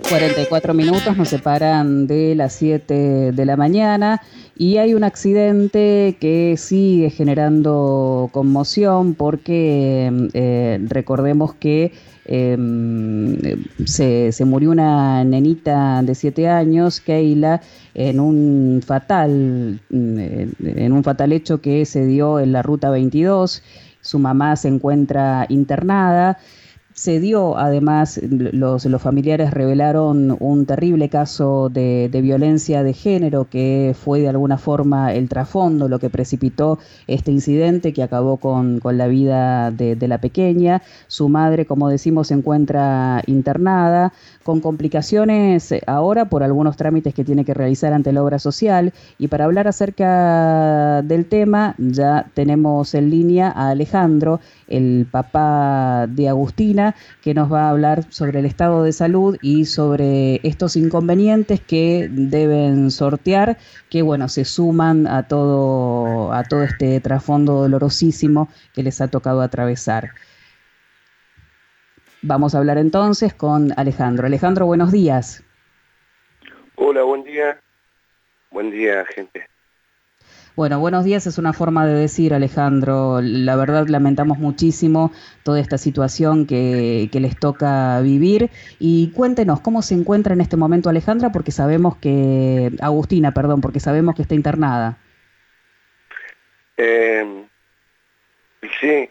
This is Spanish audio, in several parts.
44 minutos nos separan de las 7 de la mañana y hay un accidente que sigue generando conmoción porque recordemos que se murió una nenita de 7 años, Keila, en un fatal hecho que se dio en la Ruta 22. Su mamá se encuentra internada. Se dio, además, los familiares revelaron un terrible caso de violencia de género que fue de alguna forma el trasfondo, lo que precipitó este incidente que acabó con la vida de la pequeña. Su madre, como decimos, se encuentra internada con complicaciones ahora por algunos trámites que tiene que realizar ante la obra social. Y para hablar acerca del tema, ya tenemos en línea a Alejandro, el papá de Agustina, que nos va a hablar sobre el estado de salud y sobre estos inconvenientes que deben sortear, que bueno, se suman a todo este trasfondo dolorosísimo que les ha tocado atravesar. Vamos a hablar entonces con Alejandro. Alejandro, buenos días. Hola, buen día. Buen día, gente. Bueno, buenos días es una forma de decir, Alejandro. La verdad lamentamos muchísimo toda esta situación que les toca vivir. Y cuéntenos, ¿cómo se encuentra en este momento Alejandra? Porque sabemos que... Agustina, perdón, porque sabemos que está internada. Eh, sí,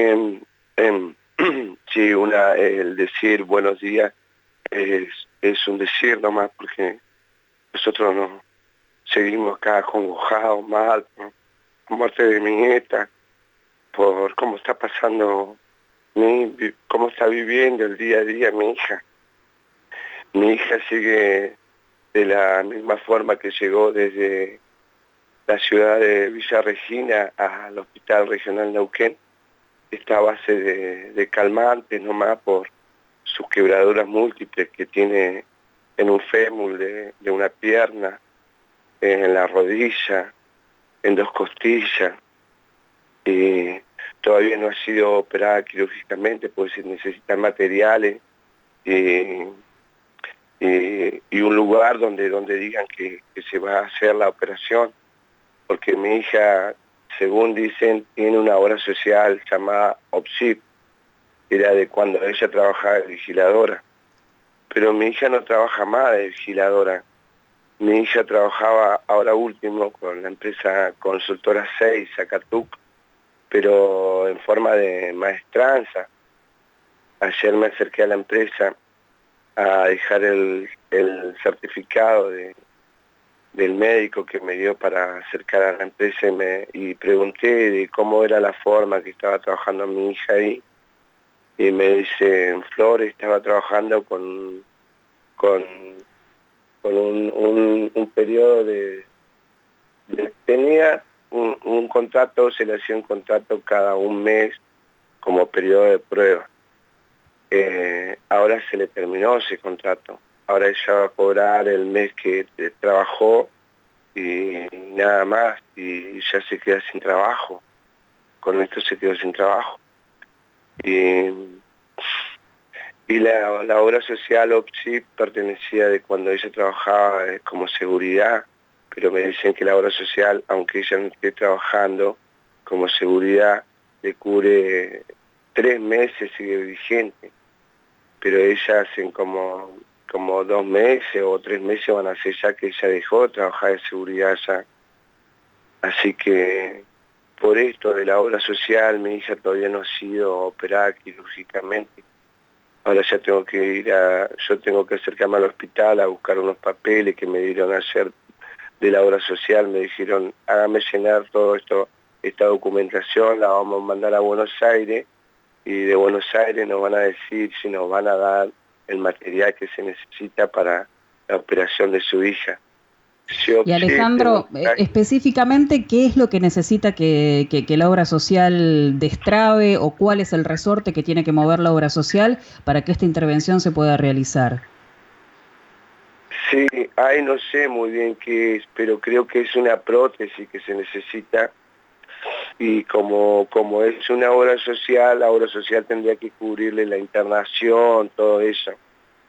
sí, el decir buenos días es un decir nomás, porque nosotros no seguimos acá acongojados, mal, por la muerte de mi nieta, por cómo está pasando, cómo está viviendo el día a día mi hija. Mi hija sigue de la misma forma que llegó desde la ciudad de Villa Regina al Hospital Regional Neuquén. Está a base de calmantes nomás por sus quebraduras múltiples que tiene en un fémur de una pierna, en la rodilla, en 2 costillas. Y todavía no ha sido operada quirúrgicamente porque se necesitan materiales y un lugar donde digan que se va a hacer la operación, porque mi hija, según dicen, tiene una obra social llamada OPSIP, era de cuando ella trabajaba de vigiladora. Pero mi hija no trabaja más de vigiladora. Mi hija trabajaba ahora último con la empresa Consultora 6, Zacatuc, pero en forma de maestranza. Ayer me acerqué a la empresa a dejar el certificado del médico que me dio para acercar a la empresa y pregunté de cómo era la forma que estaba trabajando mi hija ahí. Y me dice, en Flores estaba trabajando con un periodo tenía un contrato, se le hacía un contrato cada un mes como periodo de prueba. Ahora se le terminó ese contrato. Ahora ella va a cobrar el mes que trabajó y nada más, y ya se queda sin trabajo. Con esto se quedó sin trabajo. Y la obra social OPSI pertenecía de cuando ella trabajaba como seguridad, pero me dicen que la obra social, aunque ella no esté trabajando como seguridad, le cubre 3 meses, sigue vigente, pero ella hacen como 2 meses o 3 meses van a ser ya que ella dejó de trabajar de seguridad ya. Así que por esto de la obra social, mi hija todavía no ha sido operada quirúrgicamente. Ahora ya yo tengo que acercarme al hospital a buscar unos papeles que me dieron ayer de la obra social. Me dijeron, hágame llenar todo esto, esta documentación, la vamos a mandar a Buenos Aires y de Buenos Aires nos van a decir si nos van a dar el material que se necesita para la operación de su hija. Y Alejandro, específicamente, ¿qué es lo que necesita que la obra social destrabe o cuál es el resorte que tiene que mover la obra social para que esta intervención se pueda realizar? Sí, ahí no sé muy bien qué es, pero creo que es una prótesis que se necesita y como es una la obra social tendría que cubrirle la internación, todo eso.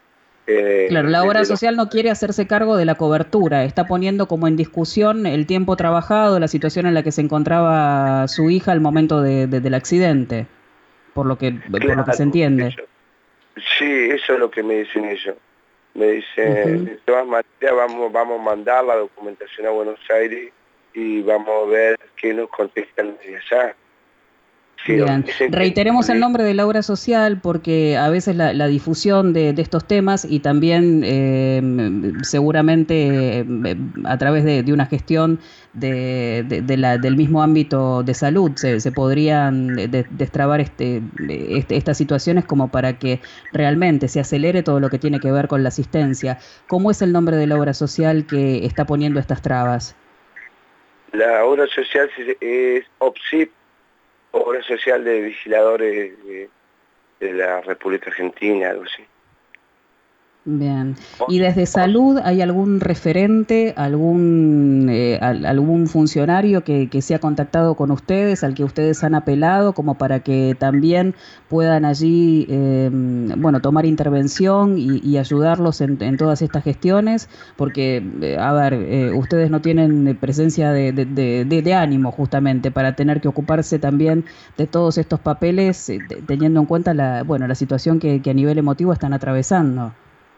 Claro, la obra desde los... social no quiere hacerse cargo de la cobertura, está poniendo como en discusión el tiempo trabajado, la situación en la que se encontraba su hija al momento del accidente, por lo que se Claro, entiende. eso. Sí, eso es lo que me dicen ellos. Me dicen, Ujú. de todas maneras vamos a mandar la documentación a Buenos Aires y vamos a ver qué nos contestan desde allá. Si nos Bien, dicen que reiteremos el nombre de la obra social porque a veces la difusión de estos temas y también seguramente a través de una gestión del mismo ámbito de salud se podrían destrabar estas situaciones como para que realmente se acelere todo lo que tiene que ver con la asistencia. ¿Cómo es el nombre de la obra social que está poniendo estas trabas? la obra social es OPSIP, Obra Social de Vigiladores de la República Argentina, algo así. Bien. ¿Y OS, desde OS. salud hay algún referente, algún funcionario que se ha contactado con ustedes, al que ustedes han apelado, como para que también puedan allí, bueno, tomar intervención y ayudarlos en todas estas gestiones? Porque, a ver, ustedes no tienen presencia de ánimo justamente para tener que ocuparse también de todos estos papeles, teniendo en cuenta bueno, la situación que a nivel emotivo están atravesando.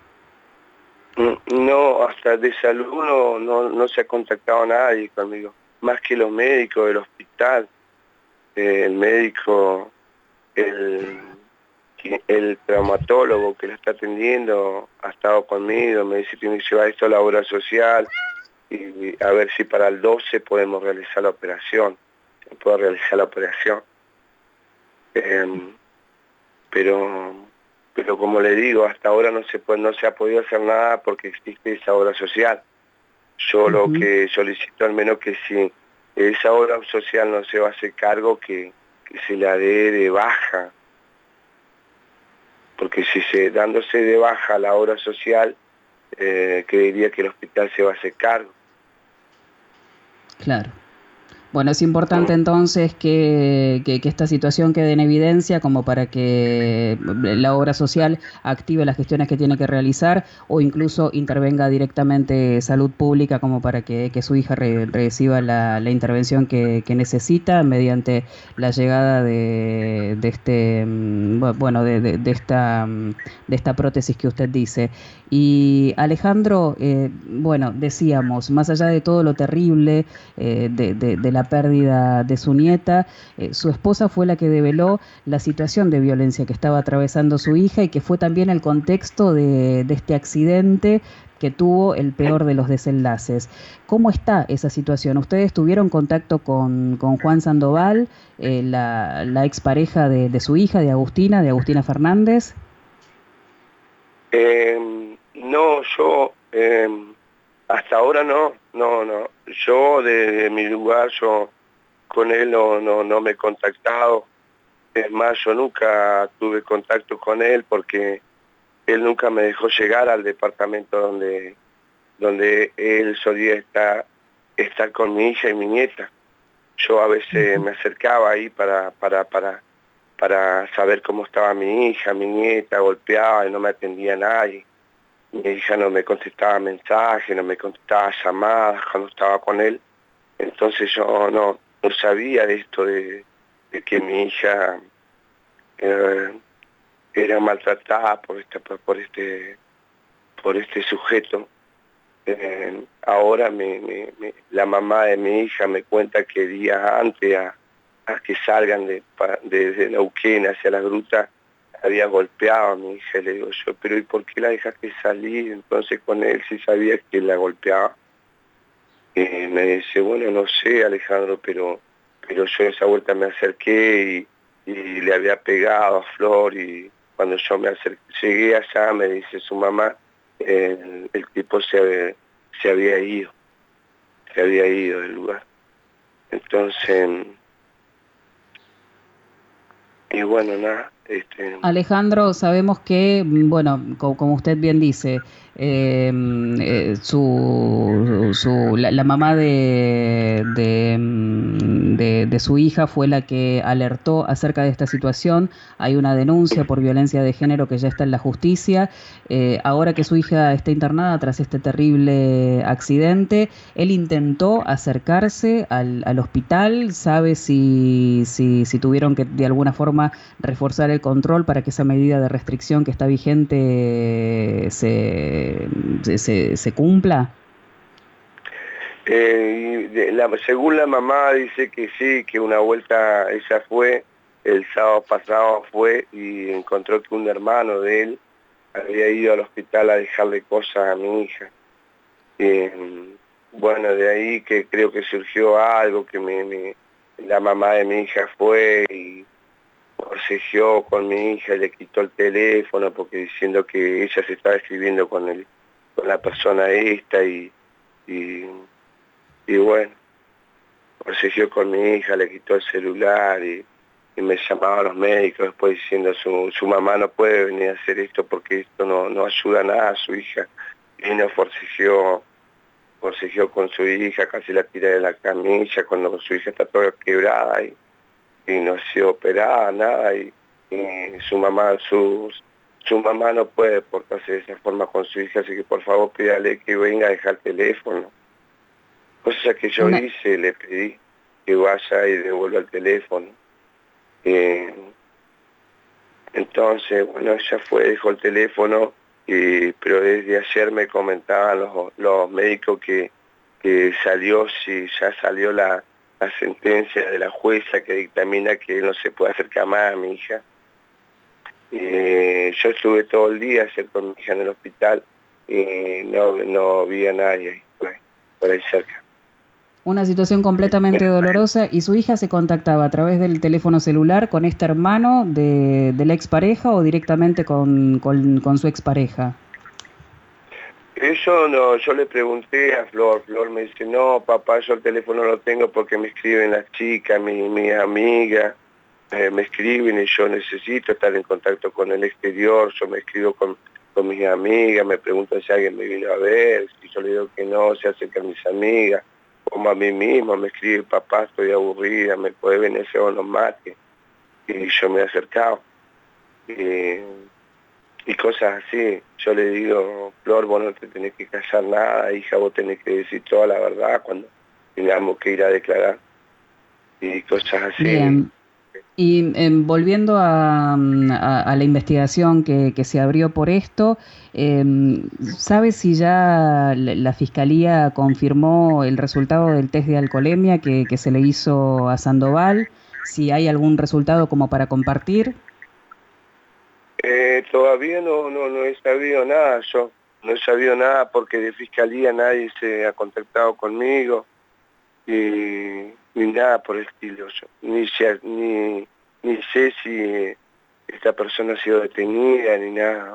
No, hasta de salud no se ha contactado nadie conmigo, más que los médicos del hospital. El médico, el, el traumatólogo que la está atendiendo ha estado conmigo, me dice que tiene que llevar esto a la obra social y a ver si para el 12 podemos realizar la operación, se puede realizar la operación. Em, pero pero como le digo, hasta ahora no se ha podido hacer nada porque existe esa obra social. Yo lo Ujú. que solicito al menos que si esa obra social no se va a hacer cargo, que se la dé de baja, porque si dándose de baja la obra social, creería que el hospital se va a hacer cargo. Claro. Bueno, es importante Mm. entonces que esta situación quede en evidencia como para que la obra social active las gestiones que tiene que realizar o incluso intervenga directamente salud pública como para que su hija reciba la intervención que necesita mediante la llegada de este, bueno, de esta prótesis que usted dice. Y Alejandro, bueno, decíamos, más allá de todo lo terrible, de la pérdida de su nieta. Su esposa fue la que develó la situación de violencia que estaba atravesando su hija y que fue también el contexto de este accidente que tuvo el peor de los desenlaces. ¿Cómo está esa situación? ¿Ustedes tuvieron contacto con Juan Sandoval, la expareja de su hija, de Agustina Fernández? No, yo hasta ahora no. Yo desde mi lugar, yo con él no me he contactado. Es más, yo nunca tuve contacto con él porque él nunca me dejó llegar al departamento donde él solía estar con mi hija y mi nieta. Yo a veces Ujú. me acercaba ahí para saber cómo estaba mi hija, mi nieta, golpeaba y no me atendía nadie. Mi hija no me contestaba mensajes, no me contestaba llamadas cuando estaba con él. Entonces yo no sabía de esto de que mi hija eh, era maltratada por este sujeto. Ahora la mamá de mi hija me cuenta que días antes a que salgan de Neuquén hacia la gruta, había golpeado a mi hija. Le digo yo, pero ¿y por qué la dejaste salir entonces con él si sabía que la golpeaba? Y me dice, bueno, no sé, Alejandro, pero yo esa vuelta me acerqué y le había pegado a Flor y cuando yo llegué allá, me dice su mamá, el tipo se se había ido del lugar. Entonces, y bueno, nada, Alejandro, sabemos que, bueno, como usted bien dice, la mamá de su hija fue la que alertó acerca de esta situación. Hay una denuncia por violencia de género que ya está en la justicia. Ahora que su hija está internada tras este terrible accidente, él intentó acercarse al hospital. ¿Sabe si tuvieron que de alguna forma reforzar el control para que esa medida de restricción que está vigente se cumpla? Según la mamá dice que sí, que una vuelta ella fue, el sábado pasado fue y encontró que un hermano de él había ido al hospital a dejarle cosas a mi hija. Bueno, de ahí que creo que surgió algo, que la mamá de mi hija fue y forcejeó con mi hija y le quitó el teléfono porque diciendo que ella se estaba escribiendo con la persona esta y, y bueno, forcejeó con mi hija, le quitó el celular y me llamaban a los médicos después diciendo su mamá no puede venir a hacer esto porque esto no ayuda nada a su hija. Vino, forcejeó con su hija, casi la tira de la camilla cuando su hija está toda quebrada y no ha sido operada, nada, y su mamá no puede portarse de esa forma con su hija, así que por favor pídale que venga a dejar el teléfono. Cosa que yo hice, le pedí que vaya y devuelva el teléfono. Entonces, bueno, ella fue, dejó el teléfono, pero desde ayer me comentaban los médicos que salió, si ya salió la sentencia de la jueza que dictamina que él no se puede acercar más a mi hija. Yo estuve todo el día ayer con mi hija en el hospital y no vi a nadie por ahí cerca. Una situación completamente dolorosa. ¿Y su hija se contactaba a través del teléfono celular con este hermano de la expareja o directamente con su expareja? Eso no, yo le pregunté a Flor me dice, no, papá, yo el teléfono lo tengo porque me escriben las chicas, mis amigas, me escriben y yo necesito estar en contacto con el exterior, yo me escribo con mis amigas, me preguntan si alguien me vino a ver, si yo le digo que no, se acercan mis amigas, como a mí mismo, me escribe, papá, estoy aburrida, me puede venir ese o no mate, y yo me he acercado. Y cosas así. Yo le digo, Flor, vos no te tenés que callar nada, hija, vos tenés que decir toda la verdad cuando tengamos que ir a declarar. Y cosas así. Bien. Y volviendo a la investigación que se abrió por esto, ¿sabe si ya la Fiscalía confirmó el resultado del test de alcoholemia que se le hizo a Sandoval? ¿Si hay algún resultado como para compartir? Todavía no he sabido nada, yo no he sabido nada porque de Fiscalía nadie se ha contactado conmigo ni nada por el estilo. Yo ni sé si esta persona ha sido detenida ni nada.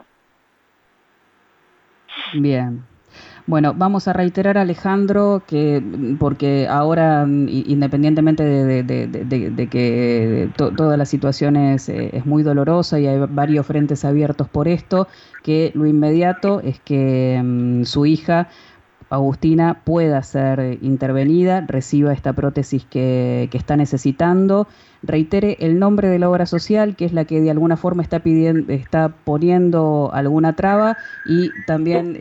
Bien. Bueno, vamos a reiterar, Alejandro, que porque ahora, independientemente de que toda la situación es muy dolorosa y hay varios frentes abiertos por esto, que lo inmediato es que su hija Agustina pueda ser intervenida, reciba esta prótesis que está necesitando, reitere el nombre de la obra social, que es la que de alguna forma está poniendo alguna traba, y también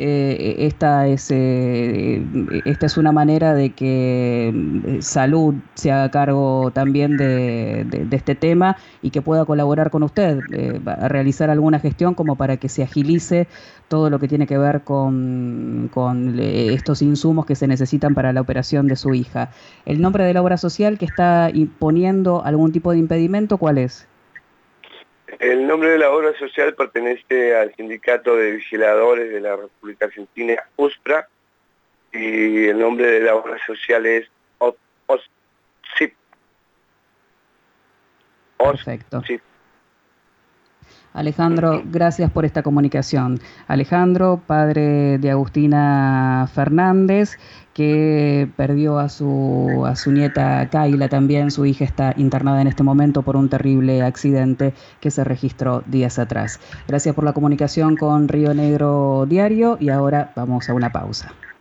esta es una manera de que Salud se haga cargo también de este tema y que pueda colaborar con usted, a realizar alguna gestión como para que se agilice todo lo que tiene que ver con estos insumos que se necesitan para la operación de su hija. ¿El nombre de la obra social que está imponiendo algún tipo de impedimento, cuál es? El nombre de la obra social pertenece al Sindicato de Vigiladores de la República Argentina, USPRA, y el nombre de la obra social es OSIP. Perfecto. Alejandro, gracias por esta comunicación. Alejandro, padre de Agustina Fernández, que perdió a su nieta Kayla también. Su hija está internada en este momento por un terrible accidente que se registró días atrás. Gracias por la comunicación con Río Negro Diario y ahora vamos a una pausa.